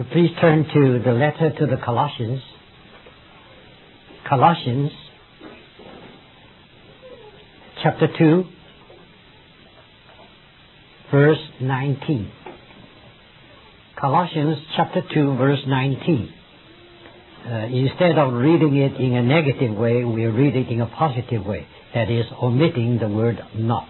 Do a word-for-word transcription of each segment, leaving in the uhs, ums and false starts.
Please turn to the letter to the Colossians. Colossians chapter two, verse nineteen. Colossians chapter two, verse nineteen. Uh, instead of reading it in a negative way, we read it in a positive way. That is, omitting the word not.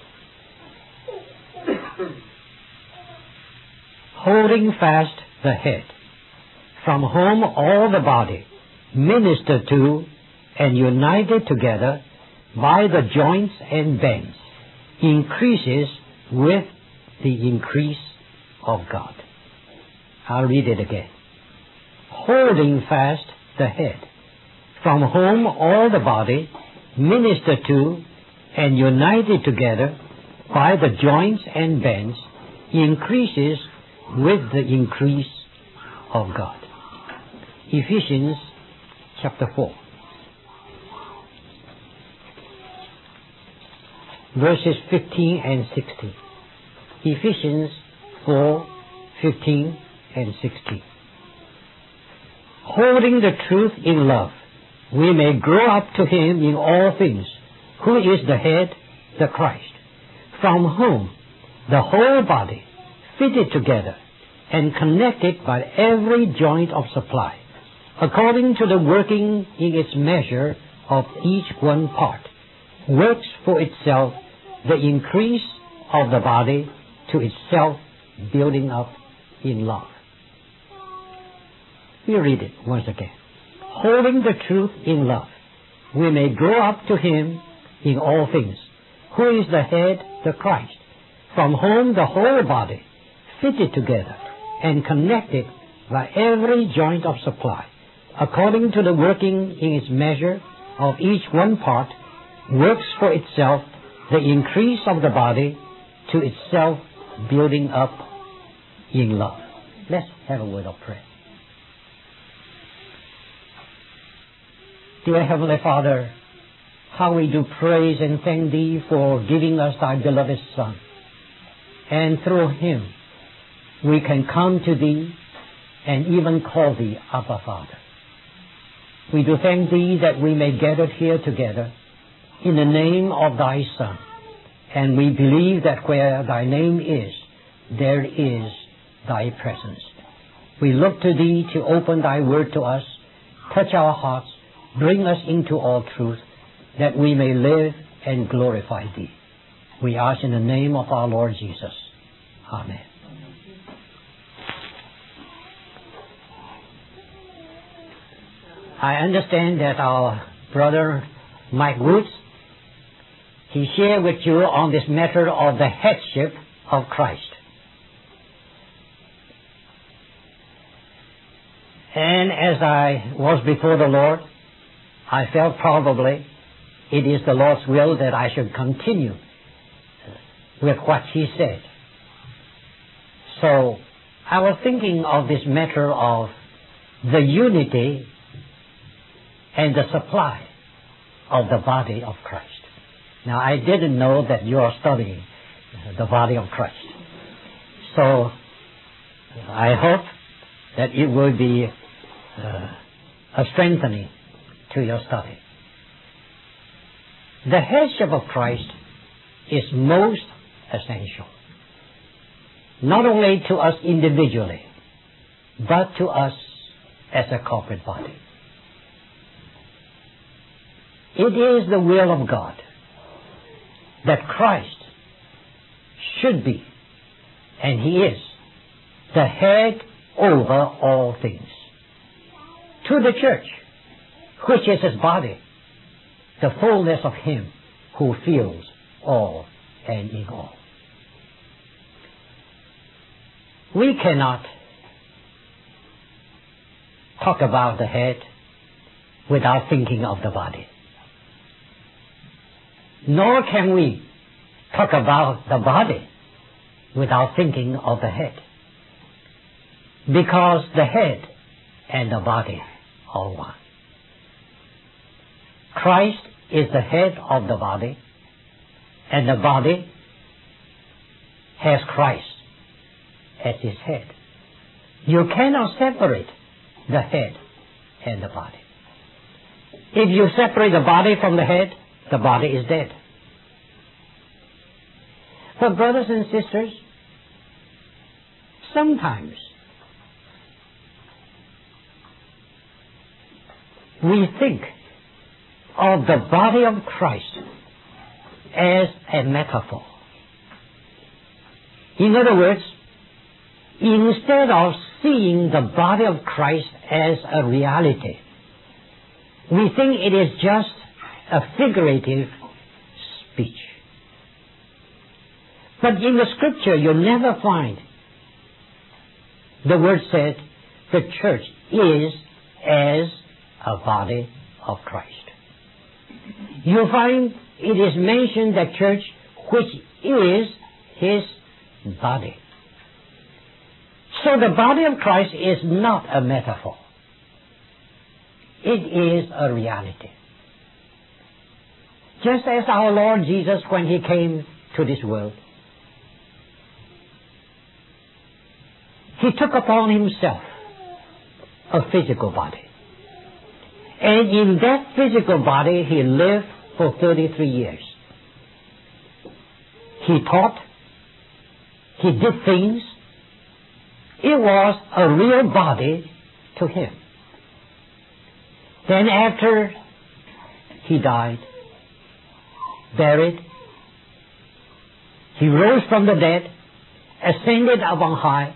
Holding fast the head, from whom all the body, ministered to and united together by the joints and bands, increases with the increase of God. I'll read it again. Holding fast the head, from whom all the body, ministered to and united together by the joints and bands, increases with the increase of God. Ephesians chapter four, verses fifteen and sixteen. Ephesians four, fifteen and sixteen. Holding the truth in love, we may grow up to Him in all things, who is the head, the Christ, from whom the whole body, fitted together and connected by every joint of supply, according to the working in its measure of each one part, works for itself the increase of the body to itself, building up in love. We read it once again. Holding the truth in love, we may grow up to Him in all things, who is the head, the Christ, from whom the whole body, fitted together and connected by every joint of supply, according to the working in its measure of each one part, works for itself the increase of the body to itself, building up in love. Let's have a word of prayer. Dear Heavenly Father, how we do praise and thank Thee for giving us Thy beloved Son, and through Him we can come to Thee and even call Thee Abba Father. We do thank Thee that we may gather here together in the name of Thy Son, and we believe that where Thy name is, there is Thy presence. We look to Thee to open Thy word to us, touch our hearts, bring us into all truth, that we may live and glorify Thee. We ask in the name of our Lord Jesus. Amen. I understand that our brother Mike Woods, he shared with you on this matter of the headship of Christ. And as I was before the Lord, I felt probably it is the Lord's will that I should continue with what he said. So I was thinking of this matter of the unity and the supply of the body of Christ. Now, I didn't know that you are studying the body of Christ. So I hope that it will be uh, a strengthening to your study. The headship of Christ is most essential, not only to us individually, but to us as a corporate body. It is the will of God that Christ should be, and He is, the head over all things, to the church, which is His body, the fullness of Him who fills all and in all. We cannot talk about the head without thinking of the body. Nor can we talk about the body without thinking of the head. Because the head and the body are one. Christ is the head of the body, and the body has Christ as its head. You cannot separate the head and the body. If you separate the body from the head, the body is dead. But brothers and sisters, sometimes we think of the body of Christ as a metaphor. In other words, instead of seeing the body of Christ as a reality, we think it is just a figurative speech. But in the scripture, you never find the word said the church is as a body of Christ. You find it is mentioned the church which is his body. So the body of Christ is not a metaphor. It is a reality. Just as our Lord Jesus, when he came to this world, he took upon himself a physical body. And in that physical body, he lived for thirty-three years. He taught. He did things. It was a real body to him. Then after he died, buried, he rose from the dead, ascended up on high,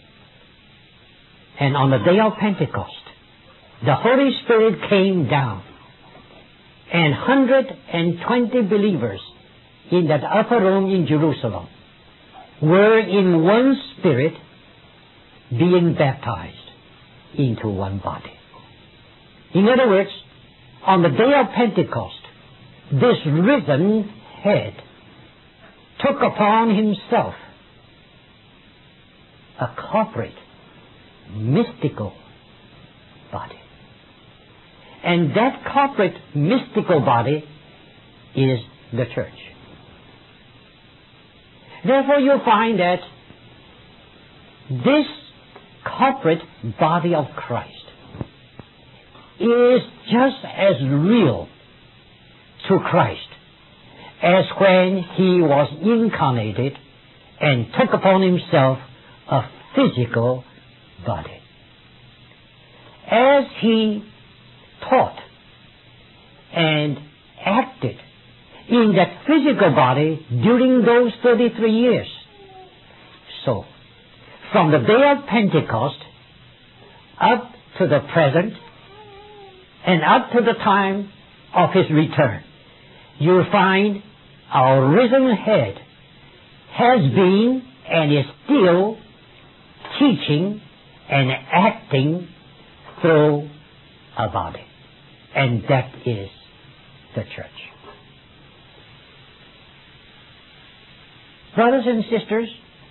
and on the day of Pentecost, the Holy Spirit came down, and one hundred twenty believers in that upper room in Jerusalem were in one spirit being baptized into one body. In other words, on the day of Pentecost, this risen head took upon himself a corporate, mystical body. And that corporate, mystical body is the church. Therefore, you find that this corporate body of Christ is just as real to Christ as when he was incarnated and took upon himself a physical body. As he taught and acted in that physical body during those thirty-three years, so from the day of Pentecost up to the present and up to the time of his return, you'll find our risen head has been and is still teaching and acting through a body. And that is the church. Brothers and sisters,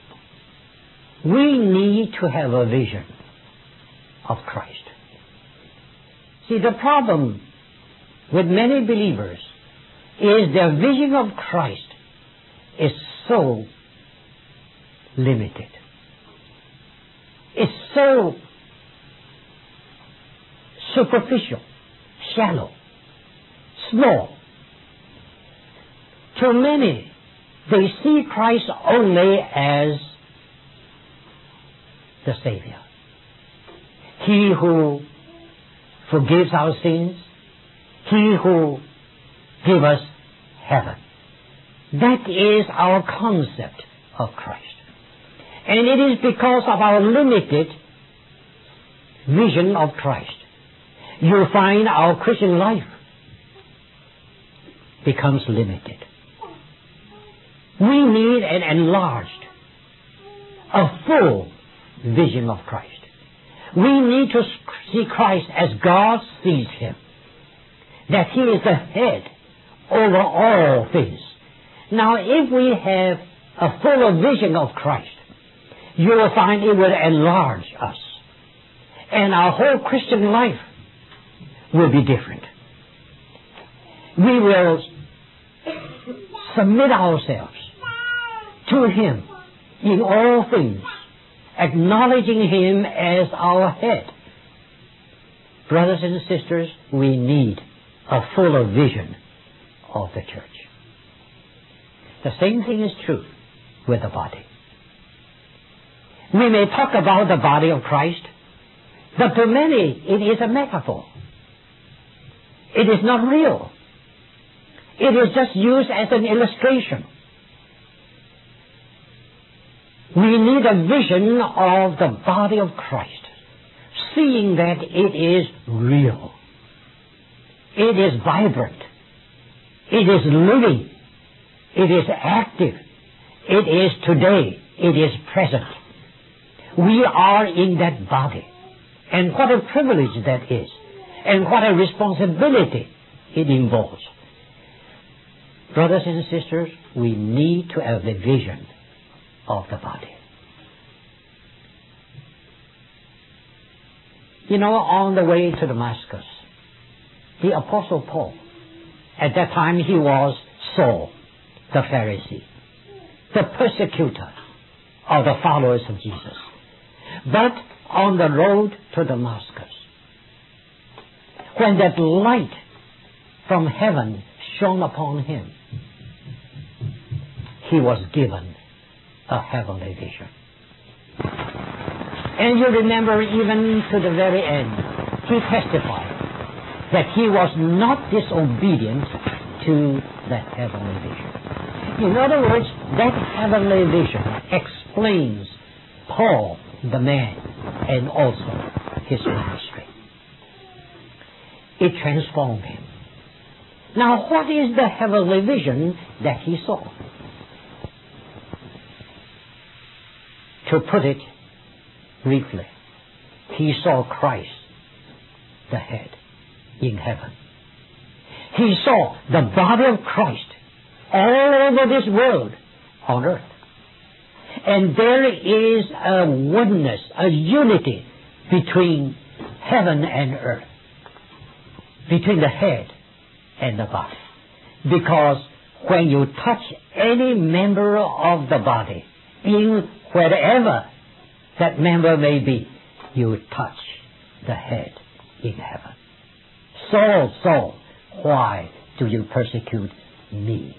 we need to have a vision of Christ. See, the problem with many believers is their vision of Christ is so limited. It's so superficial, shallow, small. To many, they see Christ only as the Savior. He who forgives our sins, he who gives us heaven. That is our concept of Christ. And it is because of our limited vision of Christ, you'll find our Christian life becomes limited. We need an enlarged, a full vision of Christ. We need to see Christ as God sees him, that he is the head over all things. Now, if we have a fuller vision of Christ, you will find it will enlarge us, and our whole Christian life will be different. We will submit ourselves to him in all things acknowledging Him as our head. Brothers and sisters, we need a fuller vision of the church. The same thing is true with the body. We may talk about the body of Christ, but to many it is a metaphor. It is not real. It is just used as an illustration. We need a vision of the body of Christ, seeing that it is real. It is vibrant. It is living. It is active. It is today. It is present. We are in that body. And what a privilege that is. And what a responsibility it involves. Brothers and sisters, we need to have the vision of the body. You know, on the way to Damascus, the Apostle Paul, at that time he was Saul, the Pharisee, the persecutor of the followers of Jesus. But on the road to Damascus, when that light from heaven shone upon him, he was given a heavenly vision. And you remember, even to the very end, he testified that he was not disobedient to that heavenly vision. In other words, that heavenly vision explains Paul, the man, and also his ministry. It transformed him. Now, what is the heavenly vision that he saw? To put it briefly, he saw Christ, the head, in heaven. He saw the body of Christ all over this world on earth. And there is a oneness, a unity between heaven and earth, between the head and the body. Because when you touch any member of the body, in wherever that member may be, you touch the head in heaven. Saul, Saul, why do you persecute me?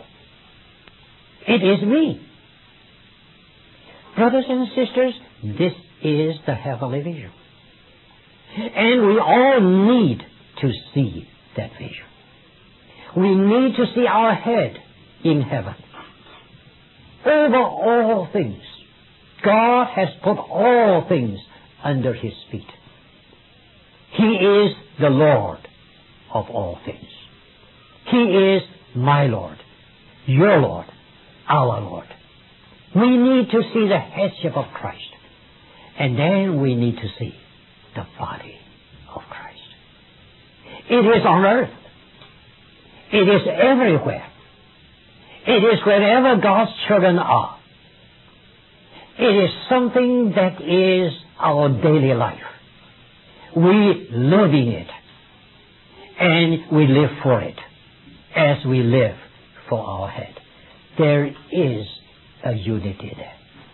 It is me. Brothers and sisters, this is the heavenly vision. And we all need to see that vision. We need to see our head in heaven. Over all things, God has put all things under His feet. He is the Lord of all things. He is my Lord, your Lord, our Lord. We need to see the headship of Christ. And then we need to see the body of Christ. It is on earth. It is everywhere. It is wherever God's children are. It is something that is our daily life. We live in it. And we live for it as we live for our head. There is a unity there.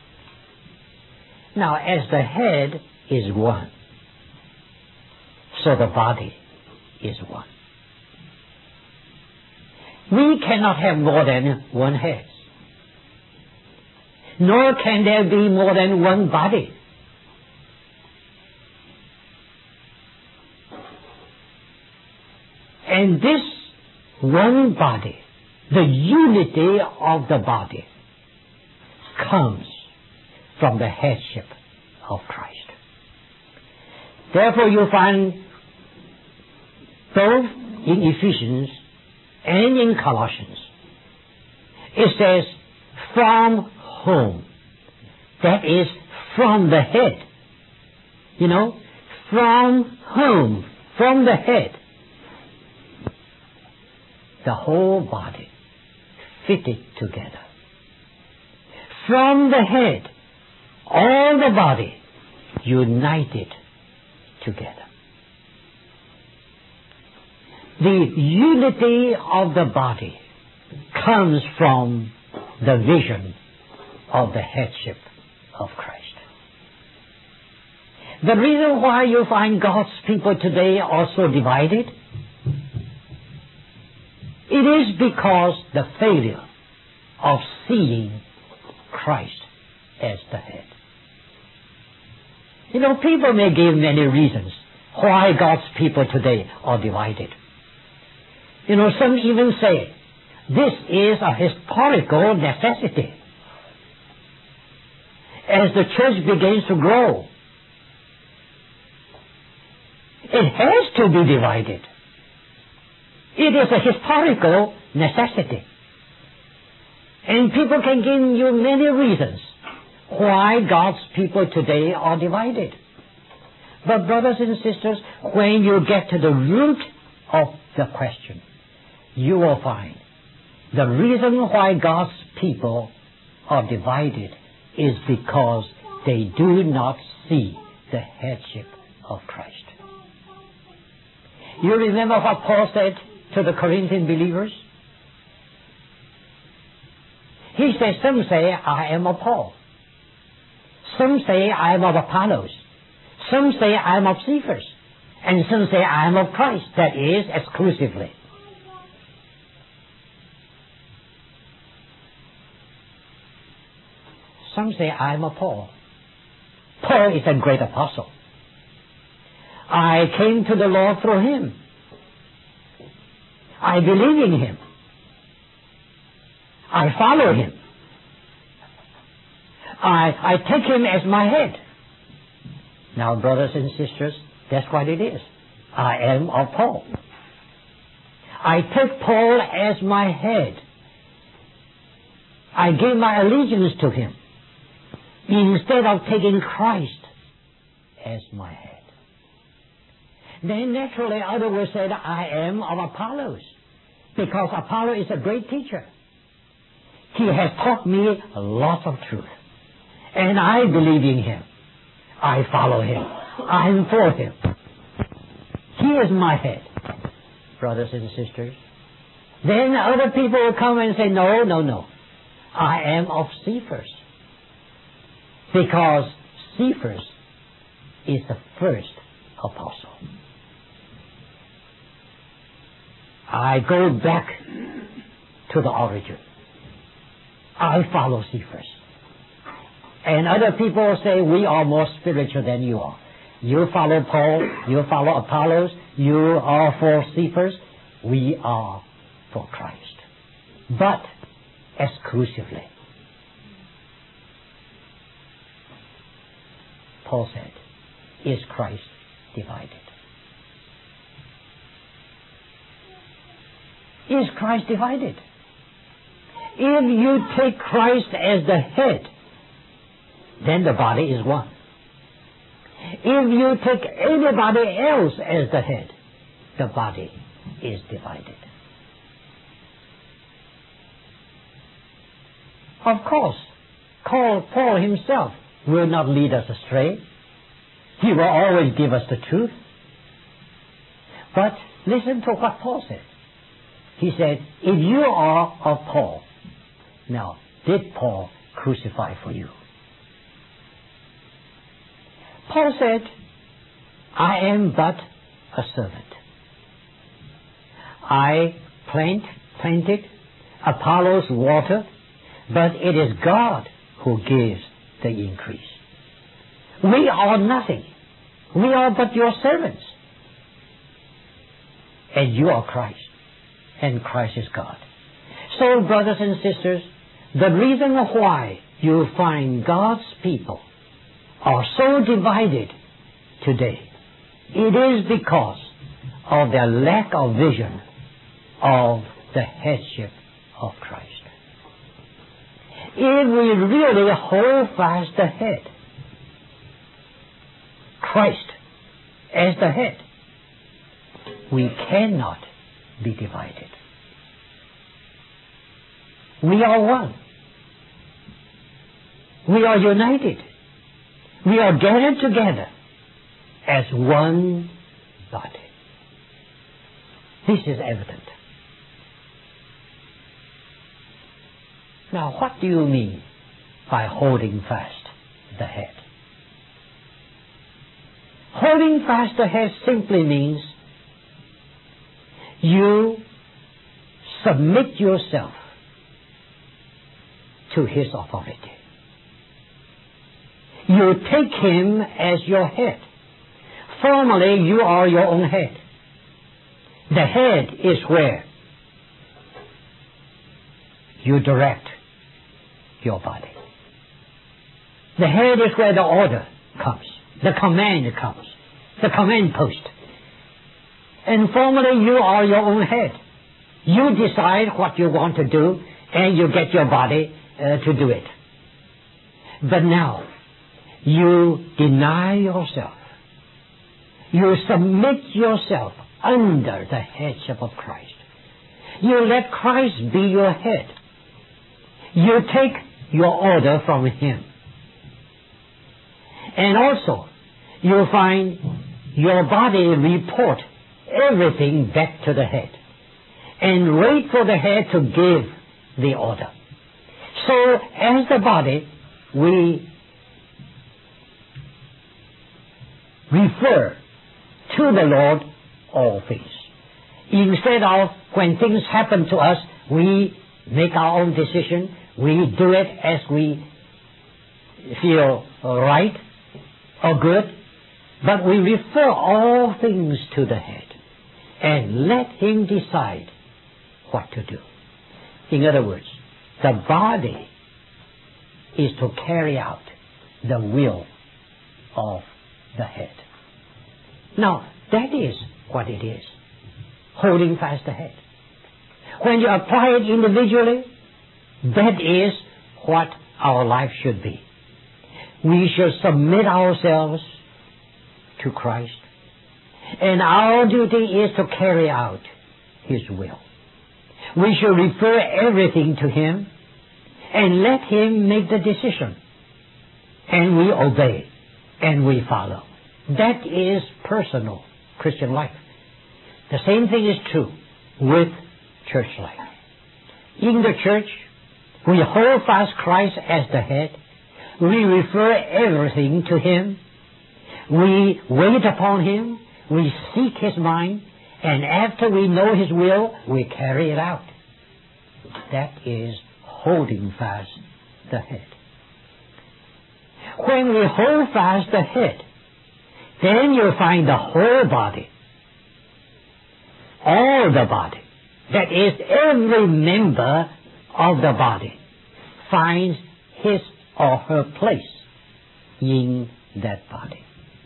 Now, as the head is one, so the body is one. We cannot have more than one head. Nor can there be more than one body. And this one body, the unity of the body, comes from the headship of Christ. Therefore you find both in Ephesians and in Colossians, it says, from whom? That is, from the head. You know, from whom? From the head. The whole body fitted together. From the head, all the body united together. The unity of the body comes from the vision of the headship of Christ. The reason why you find God's people today are so divided, it is because the failure of seeing Christ as the head. You know, people may give many reasons why God's people today are divided. You know, some even say this is a historical necessity. As the church begins to grow, it has to be divided. It is a historical necessity. And people can give you many reasons why God's people today are divided. But brothers and sisters, when you get to the root of the question, you will find the reason why God's people are divided is because they do not see the headship of Christ. You remember what Paul said to the Corinthian believers? He says, some say, I am of Paul. Some say, I am of Apollos. Some say, I am of Cephas. And some say, I am of Christ. That is, exclusively. Some say, I am of Paul. Paul is a great apostle. I came to the Lord through him. I believe in him. I follow him. I, I take him as my head. Now, brothers and sisters, that's what it is. I am of Paul. I take Paul as my head. I give my allegiance to him instead of taking Christ as my head. Then naturally others will say that I am of Apollos, because Apollo is a great teacher. He has taught me a lot of truth. And I believe in him. I follow him. I am for him. He is my head, brothers and sisters. Then other people will come and say, no, no, no. I am of Cephas, because Cephas is the first apostle. I go back to the origin. I follow Cephas. And other people say, we are more spiritual than you are. You follow Paul, you follow Apollos, you are for Cephas, we are for Christ. But exclusively. Paul said, is Christ divided? Is Christ divided? If you take Christ as the head, then the body is one. If you take anybody else as the head, the body is divided. Of course, Paul himself will not lead us astray. He will always give us the truth. But listen to what Paul said. He said, if you are of Paul, now, did Paul crucify for you? Paul said, I am but a servant. I plant, planted, Apollos water, but it is God who gives the increase. We are nothing. We are but your servants. And you are Christ. And Christ is God. So, brothers and sisters, the reason why you find God's people are so divided today, it is because of their lack of vision of the headship of Christ. If we really hold fast the head, Christ as the head, we cannot be divided. We are one. We are united. We are gathered together as one body. This is evident. Now, what do you mean by holding fast the head? Holding fast the head simply means you submit yourself to his authority. You take him as your head. Formerly, you are your own head. The head is where you direct your body. The head is where the order comes, the command comes, the command post. And formerly, you are your own head. You decide what you want to do, and you get your body uh, to do it. But now, you deny yourself. You submit yourself under the headship of Christ. You let Christ be your head. You take your order from him. And also, you find your body report everything back to the head and wait for the head to give the order. So, as the body, we refer to the Lord all things. Instead of when things happen to us, we make our own decision. We do it as we feel right or good. But we refer all things to the head and let him decide what to do. In other words, the body is to carry out the will of the head. Now, that is what it is, holding fast the head. When you apply it individually, that is what our life should be. We should submit ourselves to Christ, and our duty is to carry out his will. We should refer everything to him and let him make the decision, and we obey and we follow. That is personal Christian life. The same thing is true with church life. In the church, we hold fast Christ as the head. We refer everything to him. We wait upon him. We seek his mind. And after we know his will, we carry it out. That is holding fast the head. When we hold fast the head, then you find the whole body, all the body, that is, every member of the body finds his or her place in that body.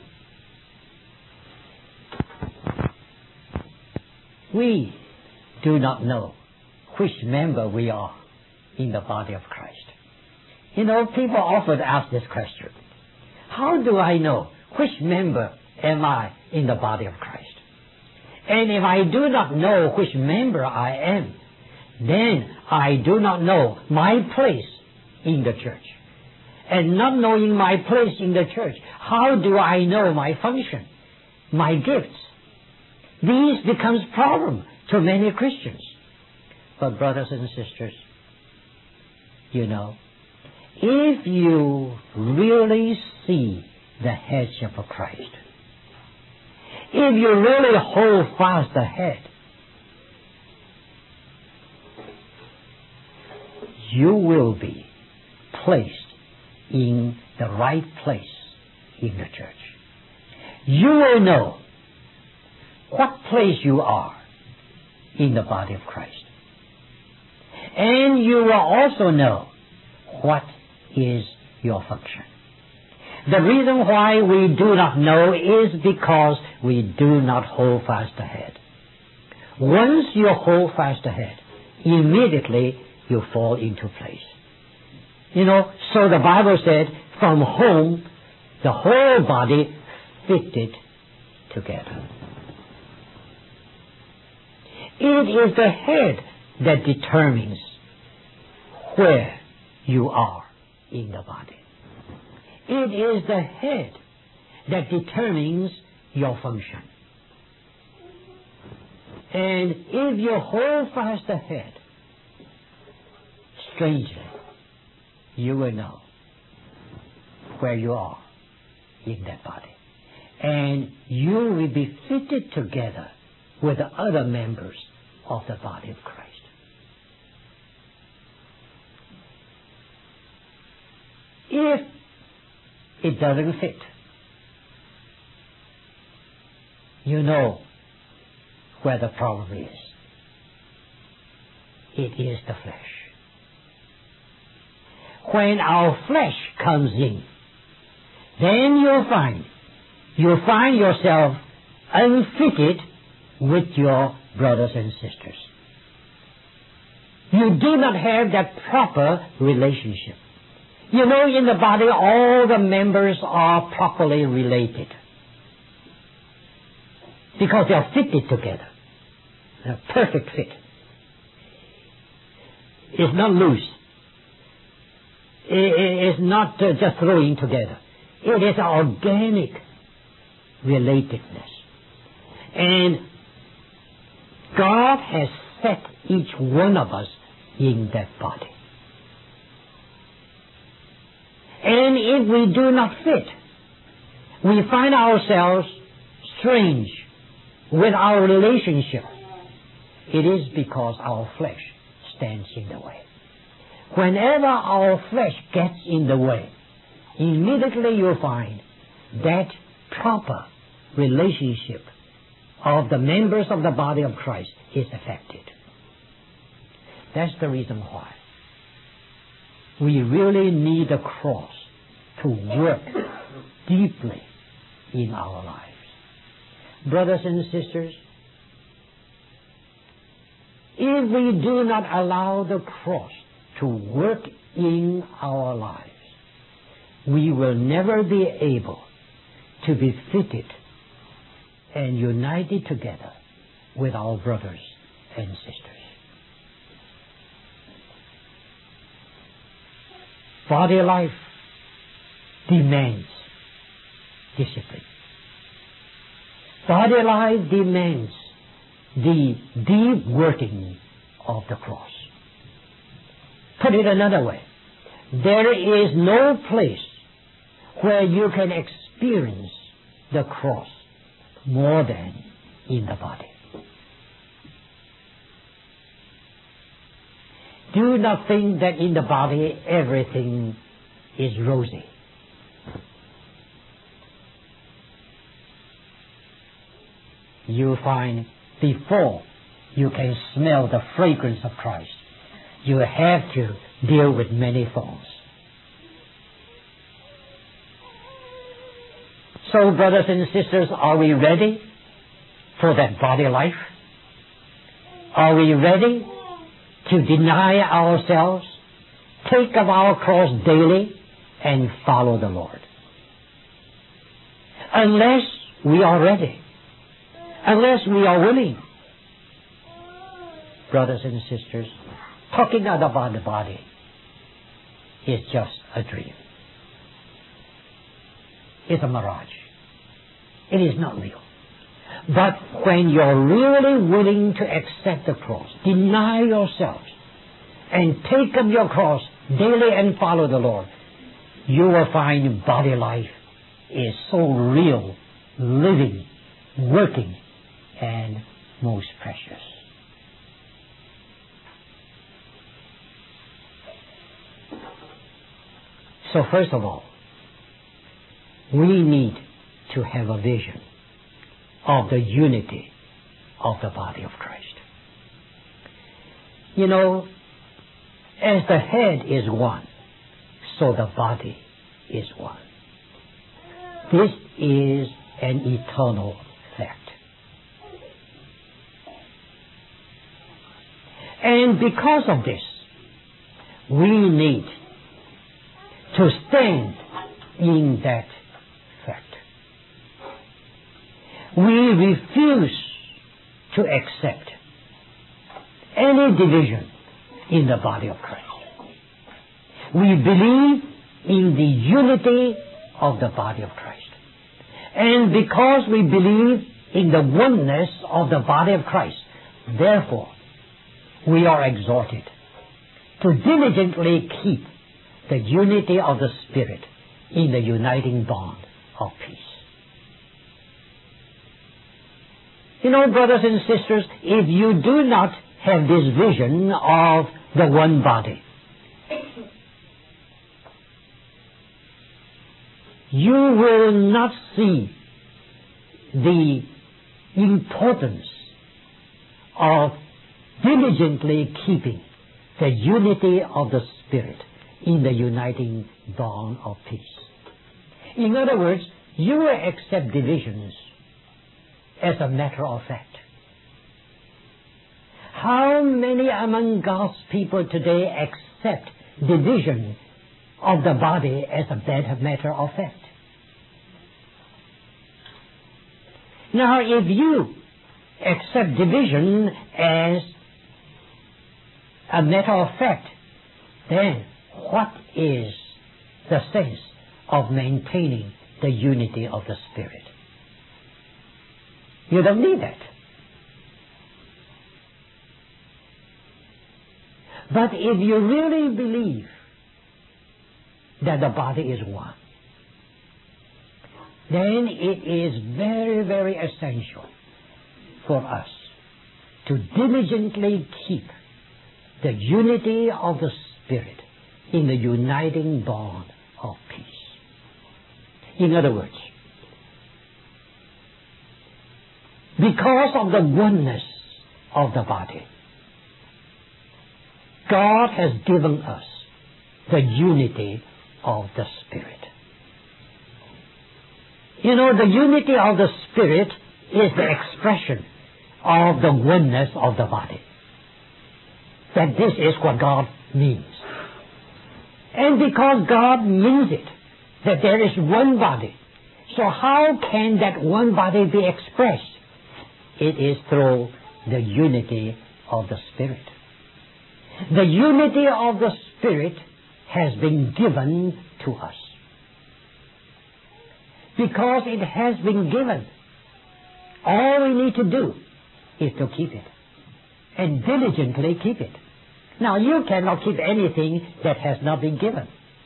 We do not know which member we are in the body of Christ. You know, people often ask this question: how do I know which member am I in the body of Christ? And if I do not know which member I am, then I do not know my place in the church. And not knowing my place in the church, how do I know my function, my gifts? These becomes problem to many Christians. But brothers and sisters, you know, if you really see the headship of Christ, if you really hold fast the head, you will be placed in the right place in the church. You will know what place you are in the body of Christ. And you will also know what is your function. The reason why we do not know is because we do not hold fast the head. Once you hold fast the head, immediately you fall into place. You know, so the Bible said, from home, the whole body fitted together. It is the head that determines where you are in the body. It is the head that determines your function. And if you hold fast the head, strangely, you will know where you are in that body. and you will be fitted together with the other members of the body of Christ. If it doesn't fit, you know where the problem is. It is the flesh. When our flesh comes in, then you'll find, you'll find yourself unfitted with your brothers and sisters. You do not have that proper relationship. You know, in the body, all the members are properly related because they are fitted together. A perfect fit. It's not loose. It's not uh, just throwing together. It is organic relatedness. And God has set each one of us in that body. And if we do not fit, we find ourselves strange with our relationship. It is because our flesh stands in the way. Whenever our flesh gets in the way, immediately you'll find that proper relationship of the members of the body of Christ is affected. That's the reason why we really need a cross to work deeply in our lives. Brothers and sisters, if we do not allow the cross to work in our lives, we will never be able to be fitted and united together with our brothers and sisters. Body life demands discipline. Body life demands the deep working of the cross. Put it another way, there is no place where you can experience the cross more than in the body. Do not think that in the body everything is rosy. You find before you can smell the fragrance of Christ, you have to deal with many thorns. So, brothers and sisters, are we ready for that body life? Are we ready to deny ourselves, take up our cross daily, and follow the Lord? Unless we are ready, unless we are willing, brothers and sisters, talking about the body is just a dream. It's a mirage. It is not real. But when you're really willing to accept the cross, deny yourselves, and take up your cross daily and follow the Lord, you will find body life is so real, living, working, and most precious. So first of all, we need to have a vision of the unity of the body of Christ. You know, as the head is one, so the body is one. This is an eternal fact. And because of this, we need to stand in that fact. We refuse to accept any division in the body of Christ. We believe in the unity of the body of Christ. And because we believe in the oneness of the body of Christ, therefore, we are exhorted to diligently keep the unity of the Spirit in the uniting bond of peace. You know, brothers and sisters, if you do not have this vision of the one body, you will not see the importance of diligently keeping the unity of the Spirit in the uniting bond of peace. In other words, you will accept divisions as a matter of fact. How many among God's people today accept division of the body as a bad matter of fact? Now, if you accept division as a matter of fact, then what is the sense of maintaining the unity of the Spirit? You don't need that. But if you really believe that the body is one, then it is very, very essential for us to diligently keep the unity of the Spirit in the uniting bond of peace. In other words, because of the oneness of the body, God has given us the unity of the Spirit. You know, the unity of the Spirit is the expression of the oneness of the body. That this is what God means. And because God means it, that there is one body, so how can that one body be expressed? It is through the unity of the Spirit. The unity of the Spirit has been given to us. Because it has been given, all we need to do is to keep it, and diligently keep it. Now, you cannot keep anything that has not been given.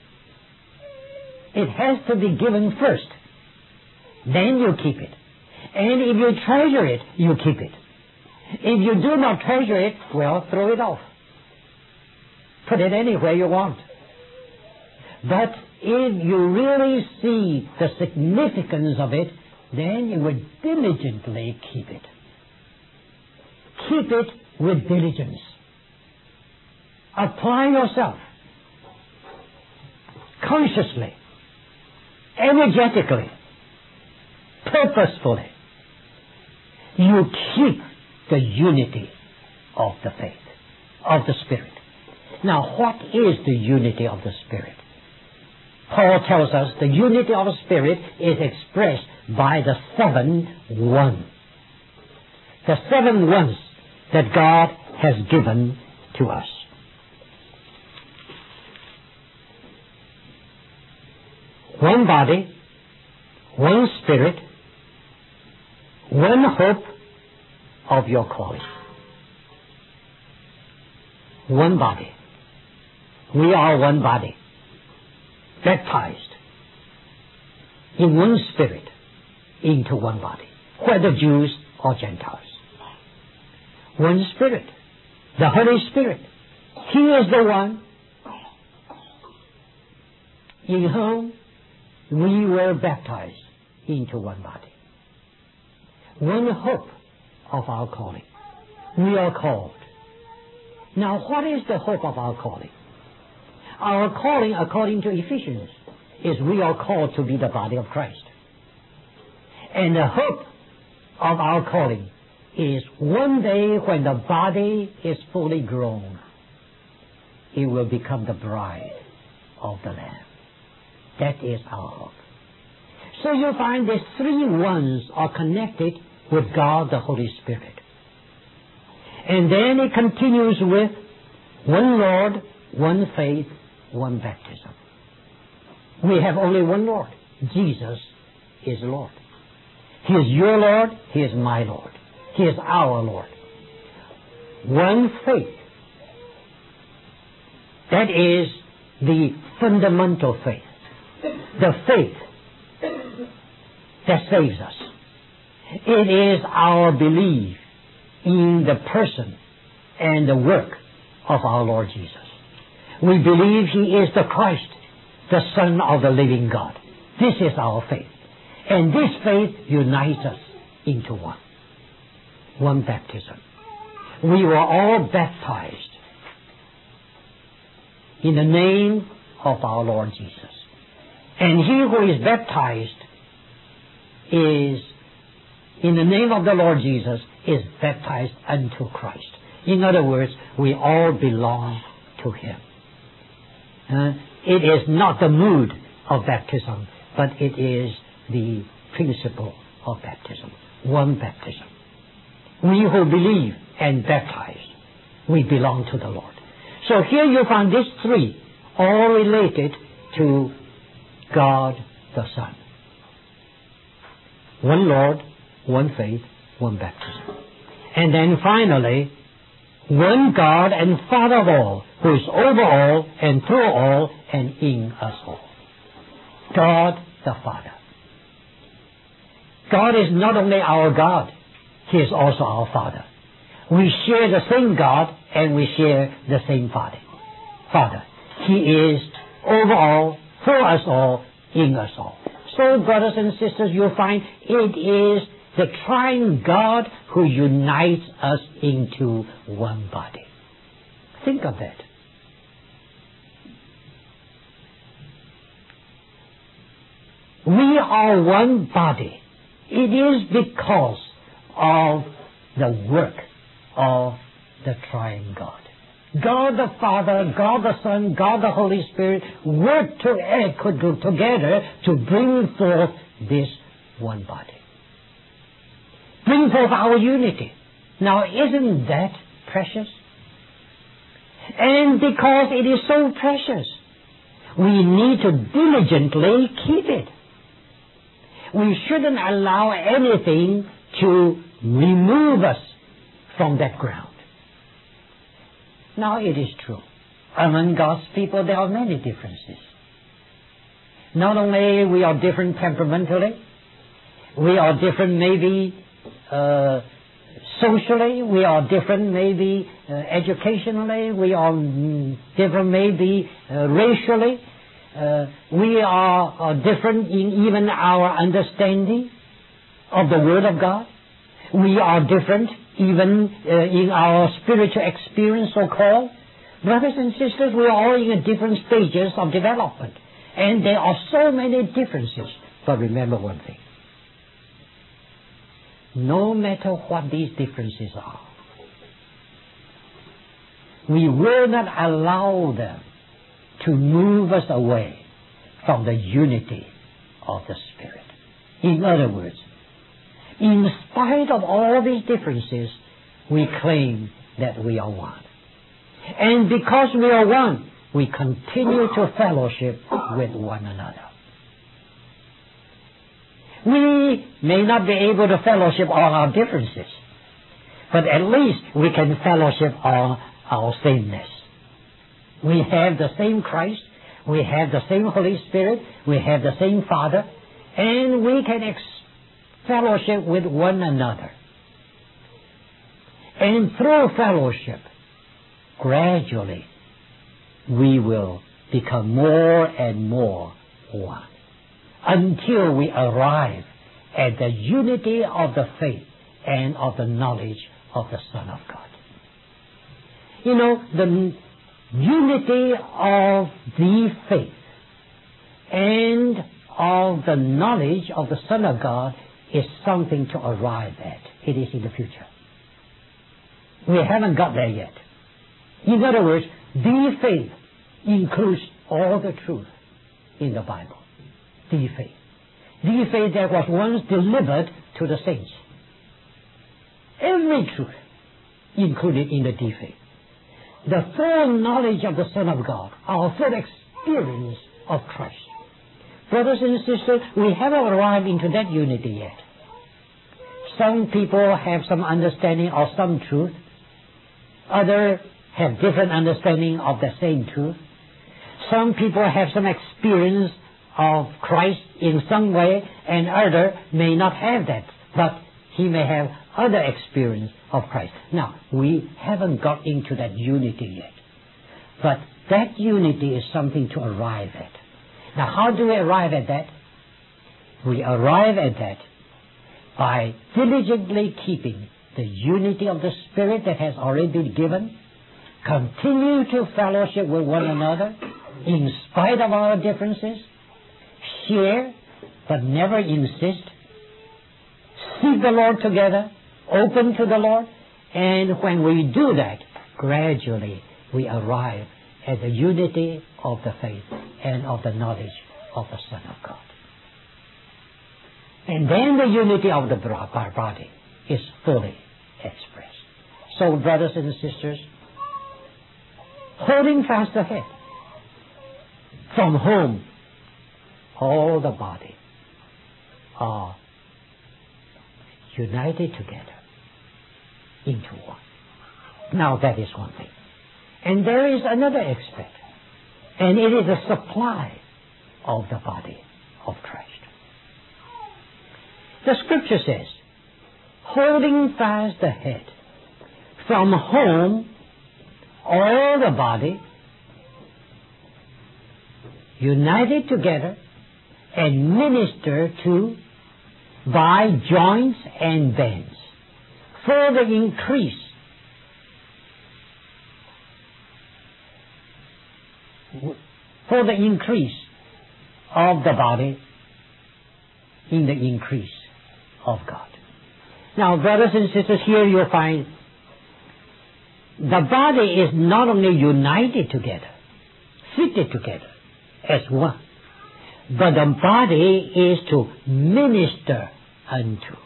It has to be given first. Then you keep it. And if you treasure it, you keep it. If you do not treasure it, well, throw it off. Put it anywhere you want. But if you really see the significance of it, then you will diligently keep it. Keep it with diligence. Apply yourself consciously, energetically, purposefully. You keep the unity of the faith, of the Spirit. Now, what is the unity of the Spirit? Paul tells us the unity of the Spirit is expressed by the seven one. The seven ones that God has given to us. One body, one Spirit, one hope of your calling. One body. We are one body, baptized in one Spirit into one body, whether Jews or Gentiles. One Spirit, the Holy Spirit. He is the one in whom we were baptized into one body. One hope of our calling. We are called. Now, what is the hope of our calling? Our calling, according to Ephesians, is we are called to be the body of Christ. And the hope of our calling is one day when the body is fully grown, it will become the bride of the Lamb. That is our hope. So you find these three ones are connected with God the Holy Spirit. And then it continues with one Lord, one faith, one baptism. We have only one Lord. Jesus is Lord. He is your Lord. He is my Lord. He is our Lord. One faith. That is the fundamental faith. The faith that saves us. It is our belief in the person and the work of our Lord Jesus. We believe He is the Christ, the Son of the living God. This is our faith. And this faith unites us into one. One baptism. We were all baptized in the name of our Lord Jesus. And he who is baptized is, in the name of the Lord Jesus, is baptized unto Christ. In other words, we all belong to Him. Uh, it is not the mood of baptism, but it is the principle of baptism. One baptism. We who believe and baptize, we belong to the Lord. So here you find these three, all related to God the Son. One Lord, one faith, one baptism. And then finally, one God and Father of all, who is over all and through all and in us all. God the Father. God is not only our God, He is also our Father. We share the same God and we share the same Father. Father. He is over all, for us all, in us all. So, brothers and sisters, you'll find it is the triune God who unites us into one body. Think of that. We are one body. It is because of the work of the triune God. God the Father, God the Son, God the Holy Spirit work to, together to bring forth this one body. Bring forth our unity. Now, isn't that precious? And because it is so precious, we need to diligently keep it. We shouldn't allow anything to remove us from that ground. Now, it is true. Among God's people, there are many differences. Not only we are different temperamentally, we are different maybe uh, socially, we are different maybe uh, educationally, we are mm, different maybe uh, racially, uh, we are uh, different in even our understanding of the Word of God. We are different even uh, in our spiritual experience, so-called. Brothers and sisters, we are all in different stages of development. And there are so many differences. But remember one thing. No matter what these differences are, we will not allow them to move us away from the unity of the Spirit. In other words, in spite of all these differences, we claim that we are one. And because we are one, we continue to fellowship with one another. We may not be able to fellowship on our differences, but at least we can fellowship on our sameness. We have the same Christ, we have the same Holy Spirit, we have the same Father, and we can ex- fellowship with one another. And through fellowship, gradually, we will become more and more one, until we arrive at the unity of the faith and of the knowledge of the Son of God. You know, the unity of the faith and of the knowledge of the Son of God is something to arrive at. It is in the future. We haven't got there yet. In other words, the faith includes all the truth in the Bible. The faith. The faith that was once delivered to the saints. Every truth included in the the faith. The full knowledge of the Son of God. Our full experience of Christ. Brothers and sisters, we haven't arrived into that unity yet. Some people have some understanding of some truth. Others have different understanding of the same truth. Some people have some experience of Christ in some way, and others may not have that. But He may have other experience of Christ. Now, we haven't got into that unity yet. But that unity is something to arrive at. Now, how do we arrive at that? We arrive at that by diligently keeping the unity of the Spirit that has already been given, continue to fellowship with one another in spite of our differences, share but never insist, seek the Lord together, open to the Lord, and when we do that, gradually we arrive at the unity of the faith and of the knowledge of the Son of God. And then the unity of the body is fully expressed. So, brothers and sisters, holding fast the head, from whom all the body are united together into one. Now that is one thing. And there is another aspect, and it is the supply of the body of Christ. The Scripture says, holding fast the head, from whom all the body, united together and ministered to by joints and bands, for the increase for the increase of the body in the increase of God. Now, brothers and sisters, here you'll find the body is not only united together, fitted together as one, but the body is to minister unto.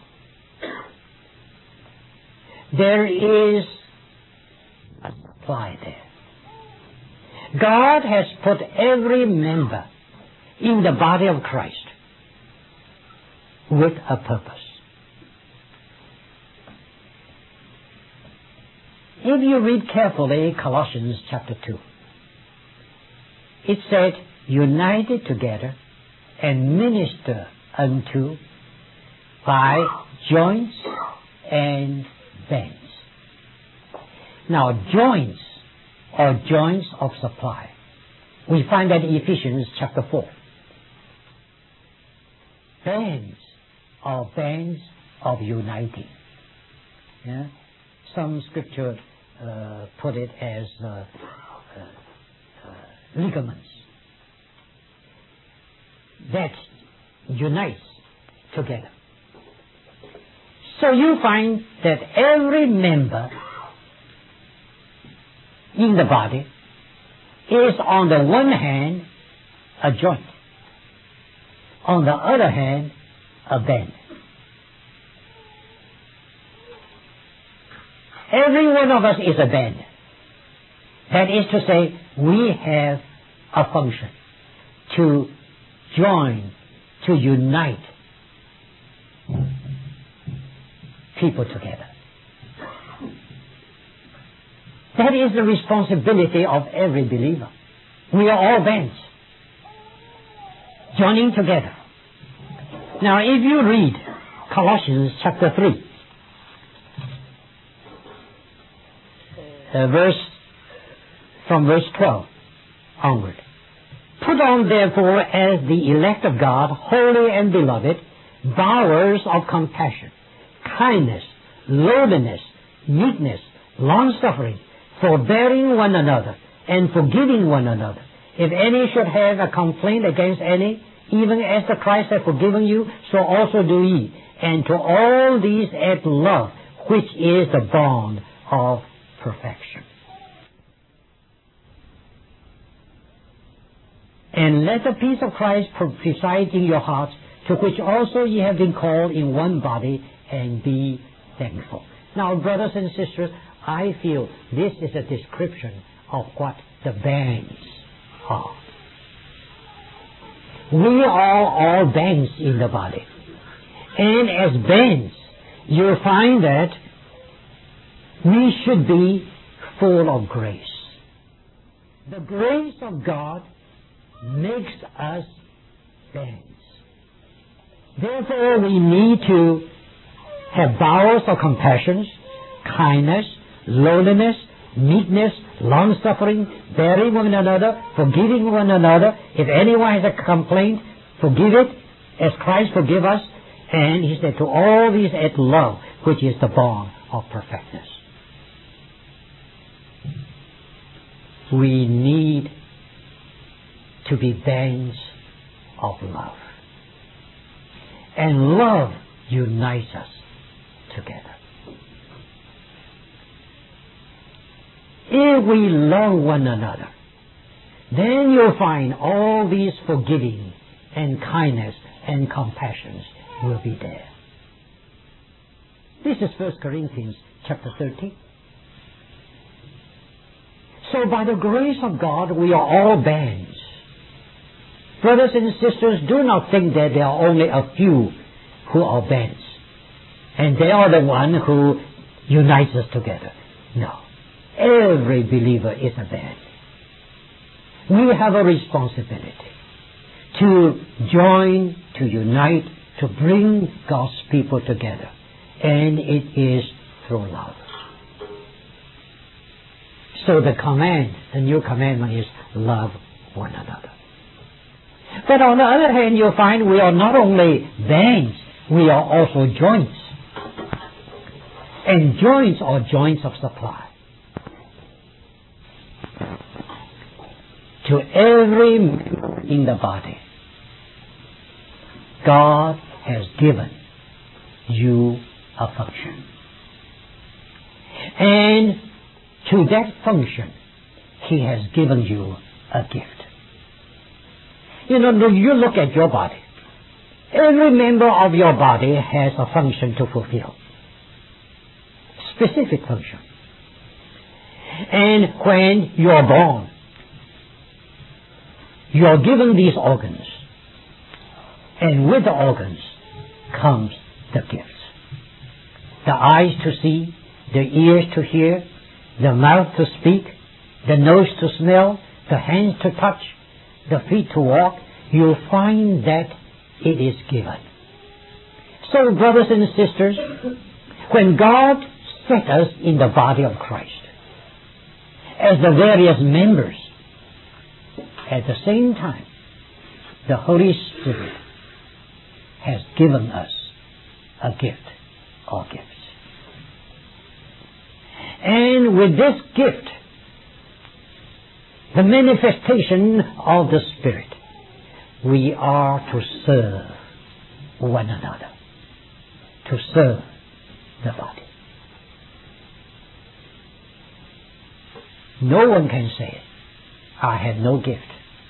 There is a supply there. God has put every member in the body of Christ with a purpose. If you read carefully Colossians chapter two, it said, united together and minister unto by joints and bands. Now, joints or joints of supply, we find that in Ephesians chapter four. Bands or bands of uniting. Yeah? Some scripture uh, put it as uh, uh, uh, ligaments that unites together. So you find that every member in the body is on the one hand a joint, on the other hand a band. Every one of us is a band. That is to say, we have a function to join, to unite people together. That is the responsibility of every believer. We are all bands, joining together. Now, if you read Colossians chapter three, uh, verse from verse twelve onward. Put on therefore as the elect of God, holy and beloved, bowers of compassion, kindness, lowliness, meekness, long-suffering, forbearing one another, and forgiving one another. If any should have a complaint against any, even as the Christ hath forgiven you, so also do ye. And to all these add love, which is the bond of perfection. And let the peace of Christ preside in your hearts, to which also ye have been called in one body, and be thankful. Now, brothers and sisters, I feel this is a description of what the bands are. We are all bands in the body. And as bands, you'll find that we should be full of grace. The grace of God makes us bands. Therefore, we need to have bowels of compassion, kindness, lowliness, meekness, long-suffering, bearing one another, forgiving one another. If anyone has a complaint, forgive it as Christ forgive us. And he said, to all these add love, which is the bond of perfectness. We need to be bands of love. And love unites us together. If we love one another, then you'll find all these forgiving and kindness and compassions will be there. This is First Corinthians chapter thirteen. So by the grace of God, we are all bands. Brothers and sisters, do not think that there are only a few who are bands, and they are the one who unites us together. No. Every believer is a band. We have a responsibility to join, to unite, to bring God's people together. And it is through love. So the command, the new commandment is love one another. But on the other hand, you'll find we are not only bands, we are also joints. And joints are joints of supply. To every member in the body, God has given you a function. And to that function, He has given you a gift. You know, you look at your body. Every member of your body has a function to fulfill. Specific function. And when you are born, you are given these organs. And with the organs comes the gifts. The eyes to see, the ears to hear, the mouth to speak, the nose to smell, the hands to touch, the feet to walk. You'll find that it is given. So, brothers and sisters, when God set us in the body of Christ as the various members, at the same time, the Holy Spirit has given us a gift or gifts. And with this gift, the manifestation of the Spirit, we are to serve one another, to serve the body. No one can say, I have no gift.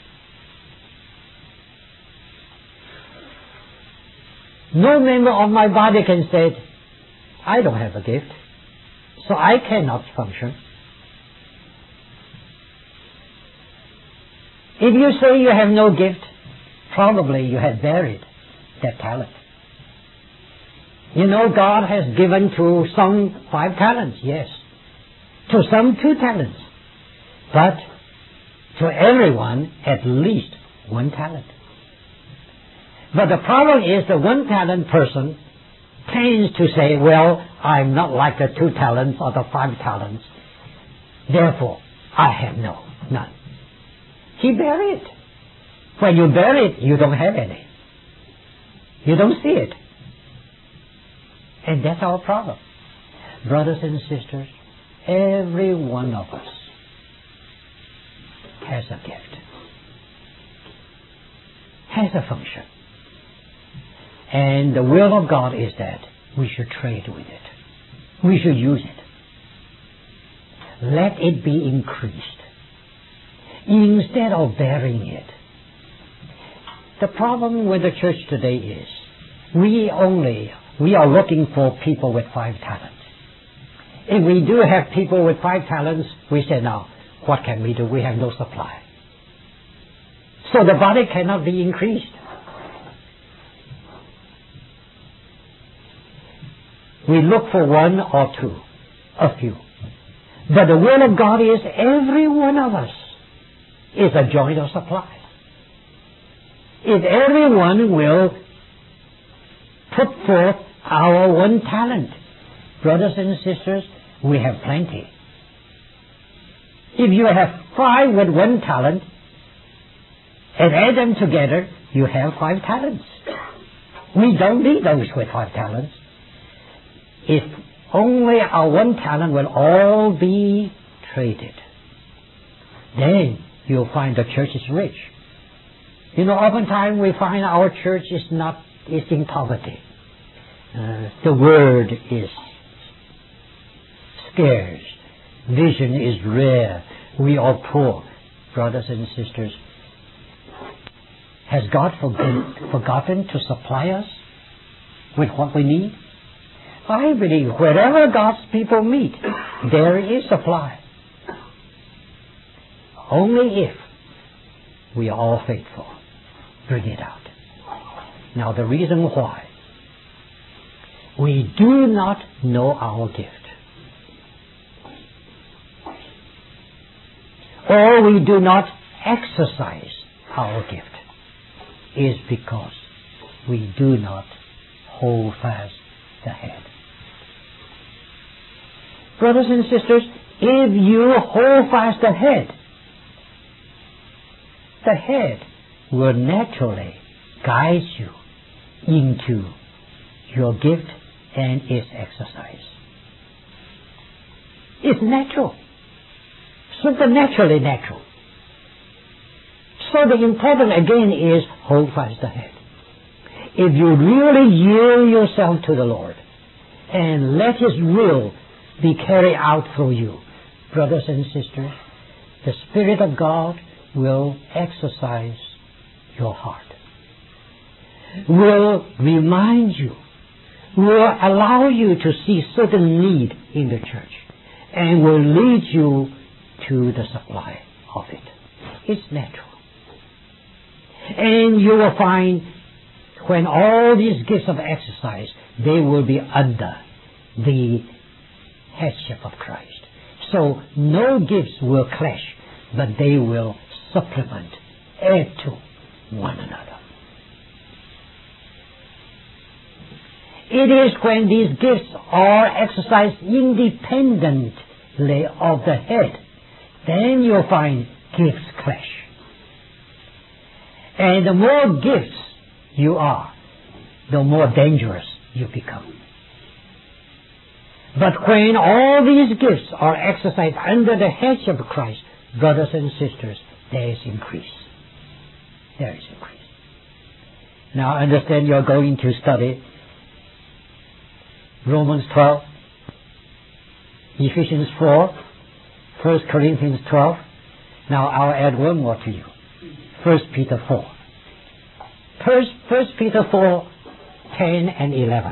No member of my body can say, I don't have a gift, so I cannot function. If you say you have no gift, probably you have buried that talent. You know, God has given to some five talents, yes. To some two talents. But to everyone, at least one talent. But the problem is the one talent person tends to say, well, I'm not like the two talents or the five talents. Therefore, I have no, none. He buried it. When you bury it, you don't have any. You don't see it. And that's our problem. Brothers and sisters, every one of us has a gift, has a function. And the will of God is that we should trade with it. We should use it. Let it be increased instead of burying it. The problem with the church today is we only, we are looking for people with five talents. If we do have people with five talents, we say, now, what can we do? We have no supply. So the body cannot be increased. We look for one or two, a few. But the will of God is every one of us is a joint of supply. If everyone will put forth our one talent. Brothers and sisters, we have plenty. If you have five with one talent and add them together, you have five talents. We don't need those with five talents. If only our one talent will all be traded, then you'll find the church is rich. You know, oftentimes we find our church is not, is in poverty. Uh, the word is scarce. Vision is rare. We are poor. Brothers and sisters, has God forgotten, forgotten to supply us with what we need? I believe wherever God's people meet, there is supply. Only if we are all faithful, bring it out. Now the reason why, we do not know our gift. Or we do not exercise our gift is because we do not hold fast the head. Brothers and sisters, if you hold fast the head, the head will naturally guide you into your gift and its exercise. It's natural. Supernaturally natural. So the important again is hold fast the head. If you really yield yourself to the Lord and let His will be carried out through you, brothers and sisters, the Spirit of God will exercise your heart, will remind you, will allow you to see certain need in the church, and will lead you to the supply of it. It's natural. And you will find when all these gifts of exercise, they will be under the headship of Christ. So no gifts will clash, but they will supplement, add to one another. It is when these gifts are exercised independently of the head, then you'll find gifts clash. And the more gifts you are, the more dangerous you become. But when all these gifts are exercised under the headship of Christ, brothers and sisters, there is increase. There is increase. Now I understand you're going to study Romans twelve, Ephesians four, First Corinthians twelve. Now I'll add one more to you. First Peter four. First, First Peter four, ten and eleven.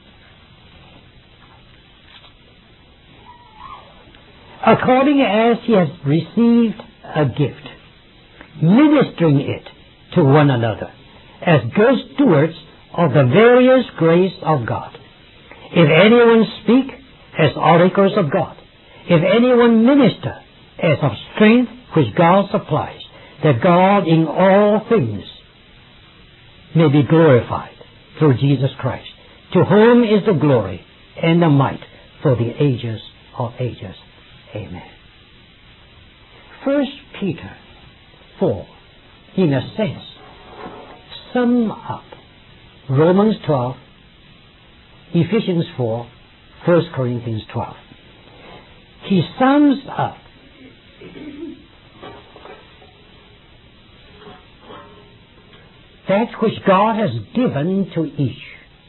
According as he has received a gift, ministering it to one another, as good stewards of the various grace of God. If anyone speak, as oracles of God. If anyone minister, as of strength which God supplies, that God in all things may be glorified through Jesus Christ, to whom is the glory and the might for the ages of ages. Amen. First Peter four, in a sense, sum up Romans twelve, Ephesians four, First Corinthians twelve. He sums up that which God has given to each.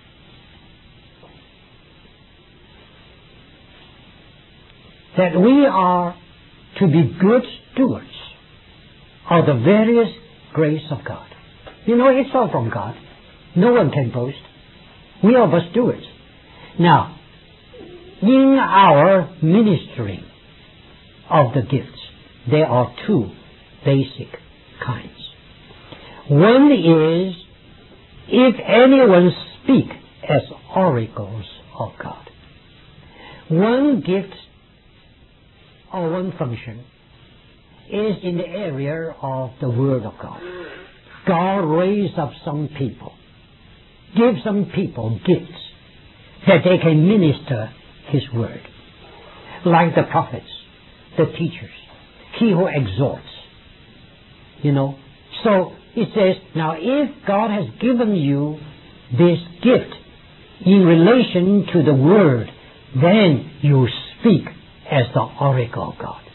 That we are to be good stewards of the various grace of God. You know, it's all from God. No one can boast. We are but stewards. Now, in our ministering of the gifts, there are two basic kinds. One is, if anyone speak as oracles of God. One gift or one function is in the area of the Word of God. God raised up some people give some people gifts that they can minister His word, like the prophets, the teachers, he who exhorts. You know, so it says, now if God has given you this gift in relation to the word, then you speak as the oracle of God.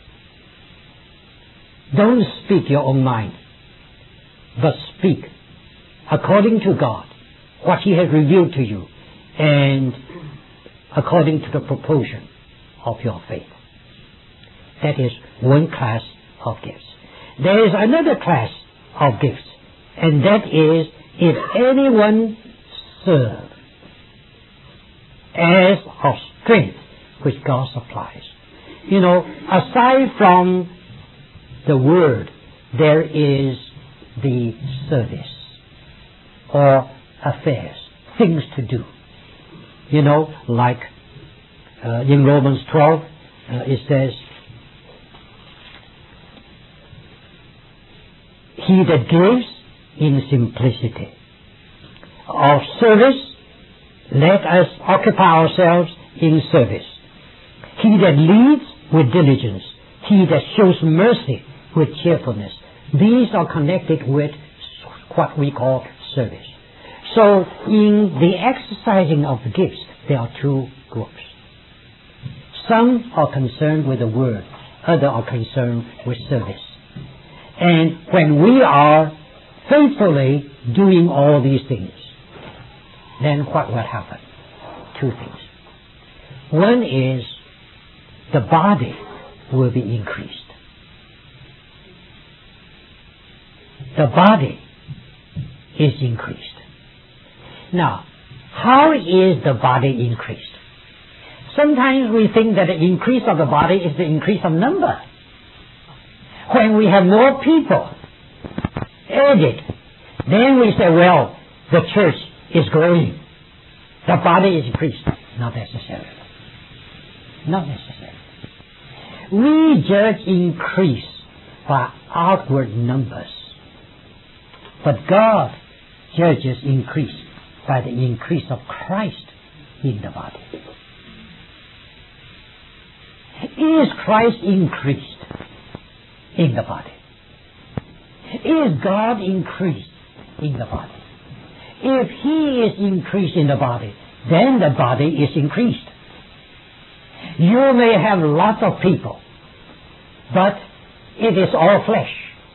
Don't speak your own mind, but speak according to God, what He has revealed to you, and according to the proportion of your faith. That is one class of gifts. There is another class of gifts, and that is, if anyone serve as of strength which God supplies. You know, aside from the word, there is the service or affairs, things to do. You know, like uh, in Romans twelve, uh, it says, he that gives in simplicity of service, let us occupy ourselves in service. He that leads with diligence, he that shows mercy with cheerfulness. These are connected with what we call service. So in the exercising of the gifts, there are two groups. Some are concerned with the word, others are concerned with service. And when we are faithfully doing all these things, then what will happen? Two things. One is the body will be increased. The body is increased. Now, how is the body increased? Sometimes we think that the increase of the body is the increase of number. When we have more people added, then we say, well, the church is growing. The body is increased. Not necessarily. Not necessarily. We judge increase by outward numbers. But God judges increase by the increase of Christ in the body. Is Christ increased in the body? Is God increased in the body? If He is increased in the body, then the body is increased. You may have lots of people, but it is all flesh.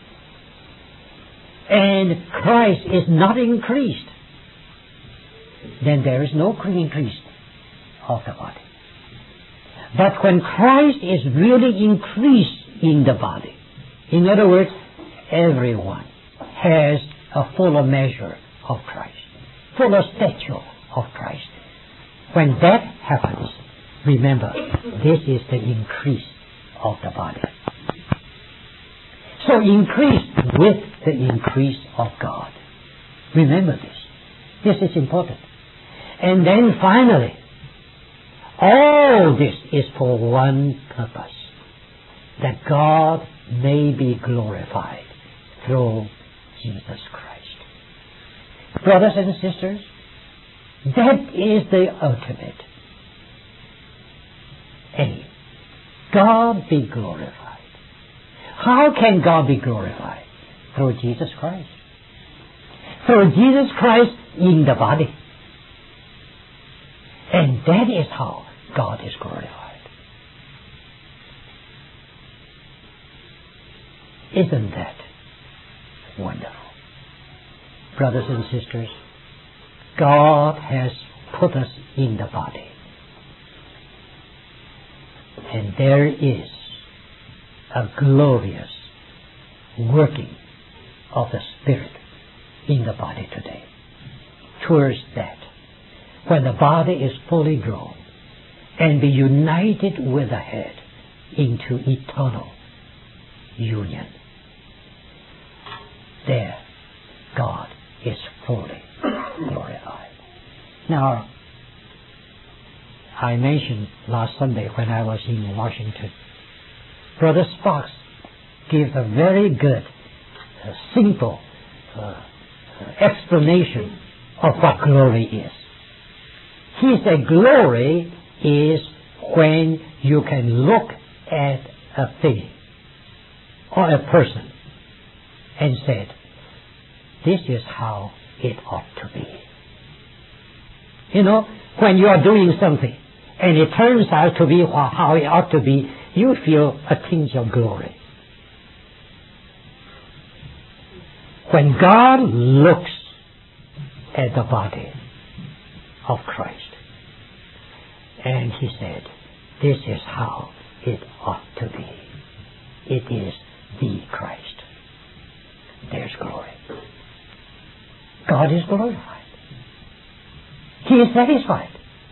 And Christ is not increased. Then there is no increase of the body. But when Christ is really increased in the body, in other words, everyone has a fuller measure of Christ, fuller stature of Christ. When that happens, remember, this is the increase of the body. So increase with the increase of God. Remember this. This is important. And then finally, all this is for one purpose, that God may be glorified through Jesus Christ. Brothers and sisters, that is the ultimate aim. God be glorified. How can God be glorified? Through Jesus Christ. Through Jesus Christ in the body. And that is how God is glorified. Isn't that wonderful? Brothers and sisters, God has put us in the body. And there is a glorious working of the Spirit in the body today. Towards that, when the body is fully grown and be united with the head into eternal union, there God is fully glorified. Now, I mentioned last Sunday when I was in Washington, Brother Sparks gave a very good, uh, simple uh, explanation of what glory is. He said glory is when you can look at a thing or a person and said, this is how it ought to be. You know, when you are doing something and it turns out to be how it ought to be, you feel a tinge of glory. When God looks at the body of Christ and He said, this is how it ought to be. It is the Christ. There's glory. God is glorified. He is satisfied.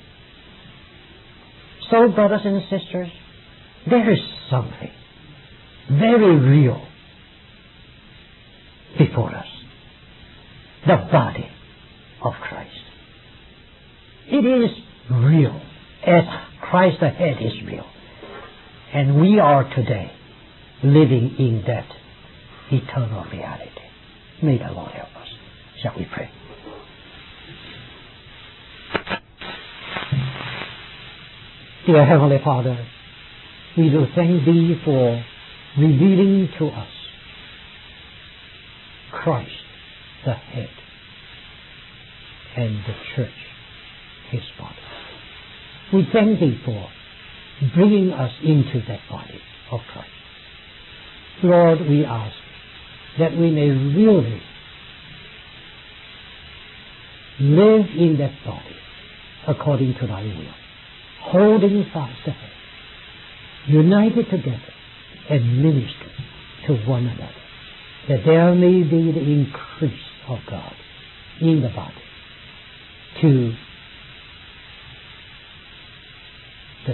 So, brothers and sisters, there is something very real before us. The body of Christ. It is real, as Christ the head is real. And we are today living in that eternal reality. May the Lord help us. Shall we pray? Dear Heavenly Father, we do thank Thee for revealing to us Christ, the head, and the church, His body. We thank Thee for bringing us into that body of Christ. Lord, we ask that we may really live in that body according to Thy will, holding fast the head, united together and minister to one another, that there may be the increase of God in the body to the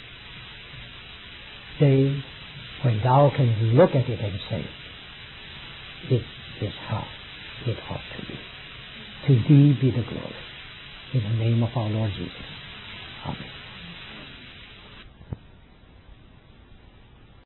day when Thou can look at it and say, it is how it ought to be. To Thee be the glory. In the name of our Lord Jesus. Amen.